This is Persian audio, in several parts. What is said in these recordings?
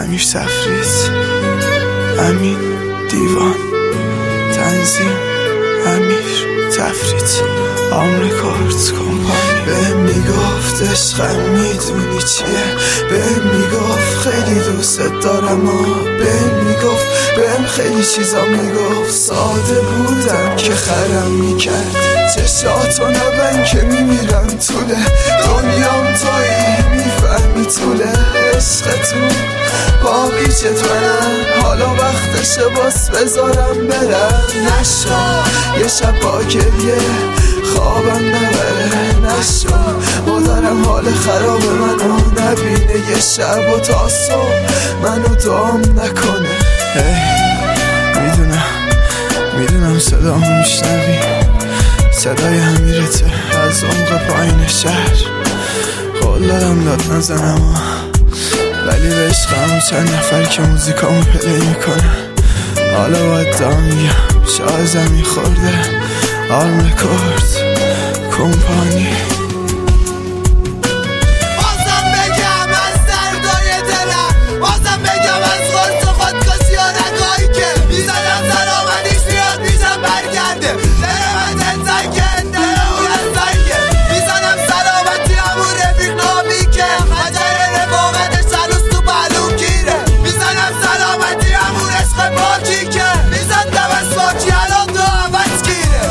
امیر تفریط، امین دیوان، تنظیم امیر تفریط، آمریکارت کمپانی. بهم میگفت عشقم میدونی چیه، بهم میگفت خیلی دوست دارم، بهم میگفت، بهم خیلی چیزا میگفت. ساده بودم که خرم میکرد، چشاتو نبن که میمیرم طوله دنیام، تویی میفهمی طوله عشقتون با بیچت منم. حالا وقتشه باس بذارم برم، نشو یه شب با گریه خوابم نبره، نشو مادرم حال خراب منو نبینه یه شب و تا صبح منو دام نکنه. میدونم صدامو میشنوی، صدای امیرته از عمق پایین شهر. قول دادم داد نزنم ولی به عشقم چند نفر که موزیکامو پلی میکنن. حالا باید دا میگم شازمی خورده، آرمکورد کمپانی. بازم بگم از دردای دلم، بازم بگم از خورد و خودکشی و نگاهی که میزنم سلامتیش میاد میزم برگرده. دل من زنگه، دل اون از زنگه، میزنم سلامتی همون رفیق نامی که خجر رفاقتش هنوز تو پهلوم گیره. میزنم سلامتی همون عشق پاکی که میزندم از پاکی الان تو عوض گیره.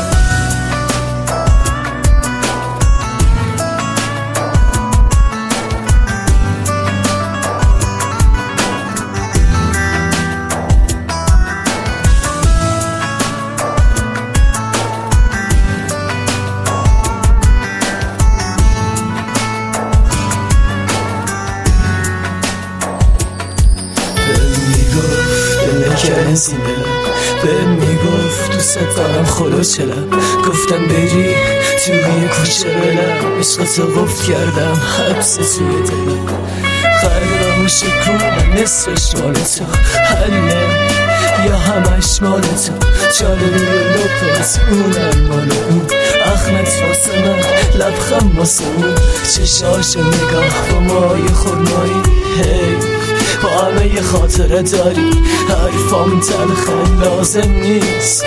کنزین دلم بهم میگفت دوست دارم خلوچلم، گفتم بری توی کوچه بلم، عشقتو قفل کردم حبس توی دلم. قلبمو شکونم نصفش مال تو حله یا همش مال تو، جالب لپت اونم مال اون، اخمت واسه من لبخم واسه اون، چشاش نگاه با مای خورمایی. با همه یه خاطره داری حرفام تلخه، لازم نیست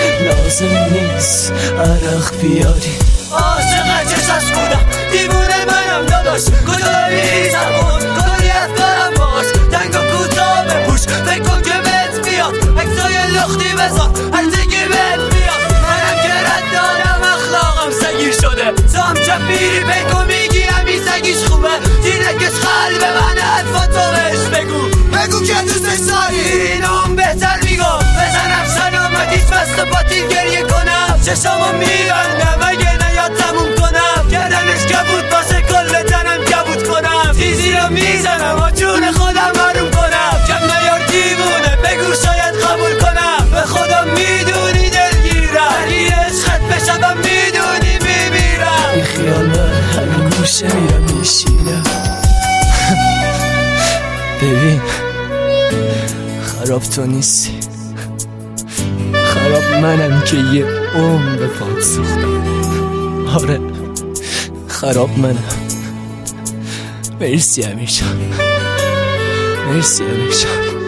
عرق بیاری. عاشق چشاش بودم دیوونه منم داداش، کدومی زبون کدومی افکارم باش، تنگ و کوتاه بپوش فکر کن که بهت میاد، عکسای لختی بذار هرچی که بهت میاد. منم که رد دارم اخلاقم سگیر شده، زام چپیری بگو میگی همی سگیش خوبه، دینکش قلب من حرفاتو بهش بگو که دوستش داری. اینم بهتر میگم بزنم سلامتیش بست و پاتین گریه کنم، چشامو میبندم اگه نیاد تموم کنم، کردنش کبود باسه کل تنم کبود کنم، تیزی رو میزنم و جون خودم معلوم کنم، کم نیار دیوونه بگو شاید قبول کنم، به خودم میدونی دلگیرم ولی عشقت به شبم میدونی میمیرم. این خیال من همین گوشه میرم میشینم. ببین خراب تو نیستی، خراب منم که یه به پات سوختم. آره خراب منم. مرسی امیرجان، مرسی امیرجان.